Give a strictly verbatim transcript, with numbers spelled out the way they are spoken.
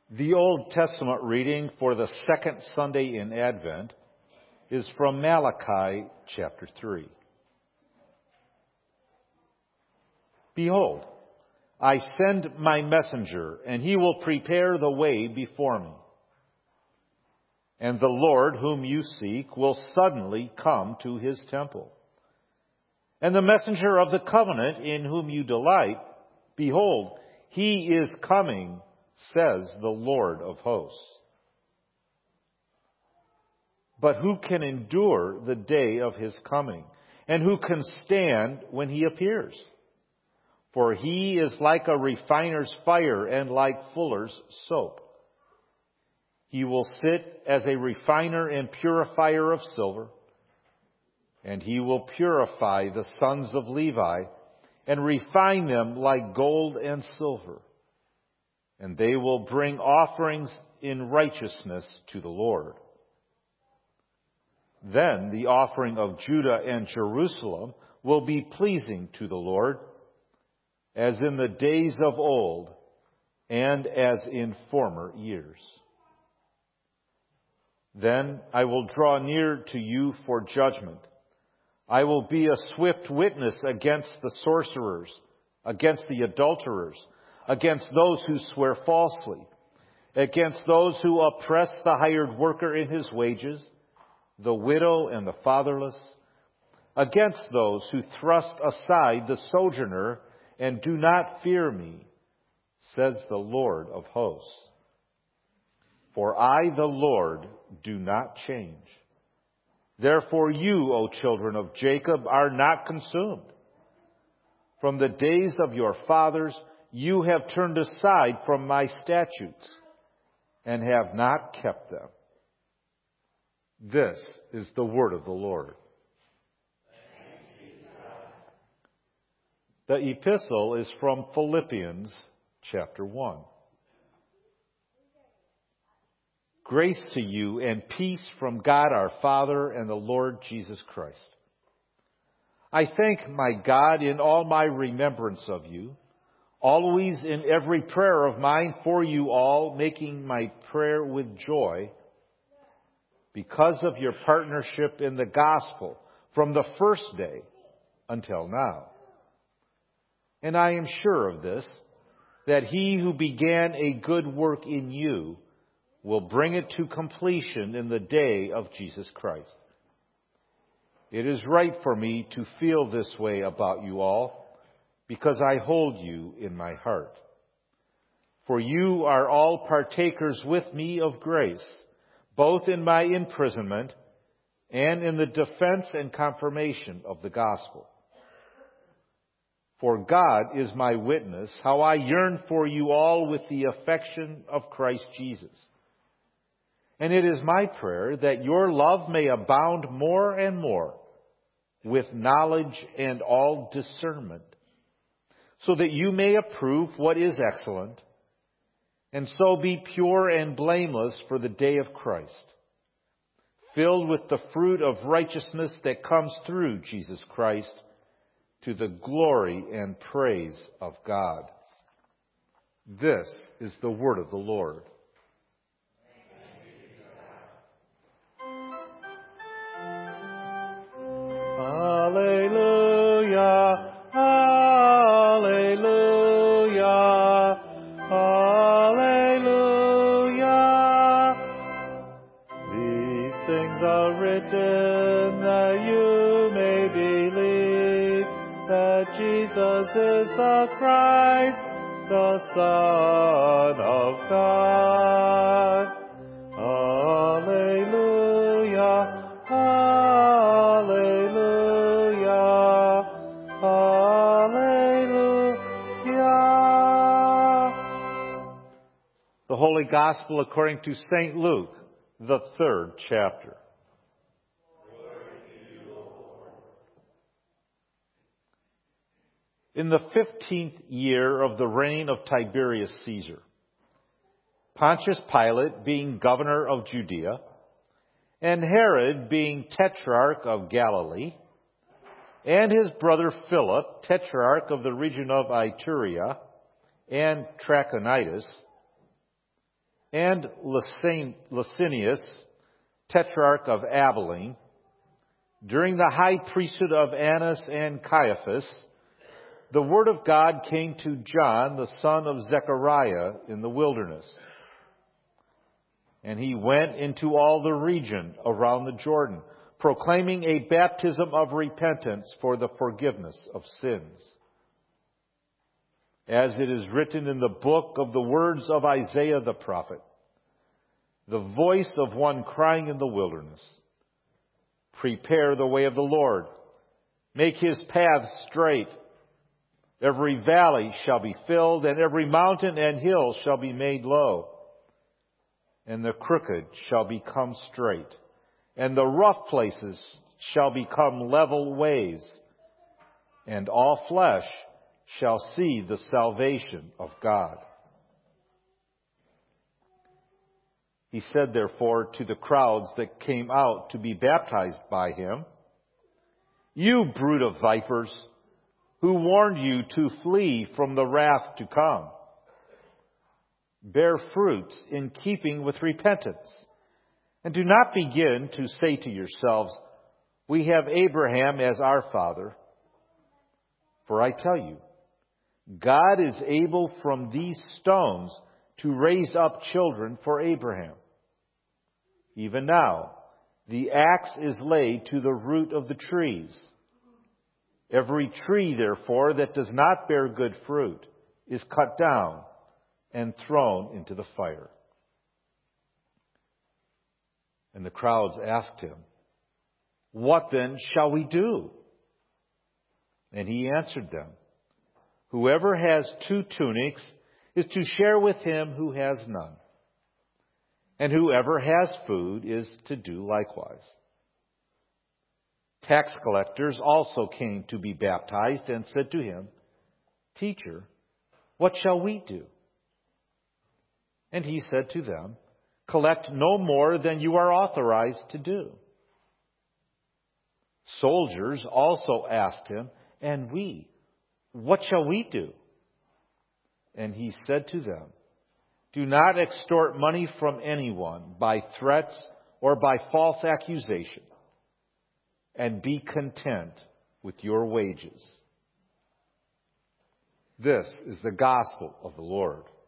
The Old Testament reading for the second Sunday in Advent is from Malachi chapter three. Behold, I send my messenger, and he will prepare the way before me. And the Lord whom you seek will suddenly come to his temple. And the messenger of the covenant in whom you delight, behold, he is coming, says the Lord of hosts. But who can endure the day of his coming? And who can stand when he appears? For he is like a refiner's fire and like fuller's soap. He will sit as a refiner and purifier of silver, and he will purify the sons of Levi and refine them like gold and silver. And they will bring offerings in righteousness to the Lord. Then the offering of Judah and Jerusalem will be pleasing to the Lord, as in the days of old and as in former years. Then I will draw near to you for judgment. I will be a swift witness against the sorcerers, against the adulterers, against those who swear falsely, against those who oppress the hired worker in his wages, the widow and the fatherless, against those who thrust aside the sojourner and do not fear me, says the Lord of hosts. For I, the Lord, do not change. Therefore you, O children of Jacob, are not consumed. From the days of your fathers, you have turned aside from my statutes and have not kept them. This is the word of the Lord. The epistle is from Philippians chapter one. Grace to you and peace from God our Father and the Lord Jesus Christ. I thank my God in all my remembrance of you, always in every prayer of mine for you all, making my prayer with joy, because of your partnership in the gospel from the first day until now. And I am sure of this, that he who began a good work in you will bring it to completion in the day of Jesus Christ. It is right for me to feel this way about you all, because I hold you in my heart. For you are all partakers with me of grace, both in my imprisonment and in the defense and confirmation of the gospel. For God is my witness, how I yearn for you all with the affection of Christ Jesus. And it is my prayer that your love may abound more and more with knowledge and all discernment, so that you may approve what is excellent, and so be pure and blameless for the day of Christ, filled with the fruit of righteousness that comes through Jesus Christ, to the glory and praise of God. This is the word of the Lord. Hallelujah, hallelujah, hallelujah. These things are written that you may believe that Jesus is the Christ, the Son of God. Hallelujah, hallelujah, hallelujah. The Holy Gospel according to Saint Luke, the third chapter. In the fifteenth year of the reign of Tiberius Caesar, Pontius Pilate being governor of Judea, and Herod being tetrarch of Galilee, and his brother Philip, tetrarch of the region of Iturea and Trachonitis, and Lysanias, tetrarch of Abilene, during the high priesthood of Annas and Caiaphas, the word of God came to John, the son of Zechariah, in the wilderness. And he went into all the region around the Jordan, proclaiming a baptism of repentance for the forgiveness of sins. As it is written in the book of the words of Isaiah the prophet, the voice of one crying in the wilderness, prepare the way of the Lord, make his path straight. Every valley shall be filled, and every mountain and hill shall be made low. And the crooked shall become straight, and the rough places shall become level ways, and all flesh shall see the salvation of God. He said, therefore, to the crowds that came out to be baptized by him, you brood of vipers, who warned you to flee from the wrath to come? Bear fruit in keeping with repentance, and do not begin to say to yourselves, we have Abraham as our father. For I tell you, God is able from these stones to raise up children for Abraham. Even now, the axe is laid to the root of the trees. Every tree, therefore, that does not bear good fruit is cut down and thrown into the fire. And the crowds asked him, what then shall we do? And he answered them, whoever has two tunics is to share with him who has none. And whoever has food is to do likewise. Tax collectors also came to be baptized and said to him, Teacher, what shall we do? And he said to them, collect no more than you are authorized to do. Soldiers also asked him, and we, what shall we do? And he said to them, do not extort money from anyone by threats or by false accusation, and be content with your wages. This is the gospel of the Lord.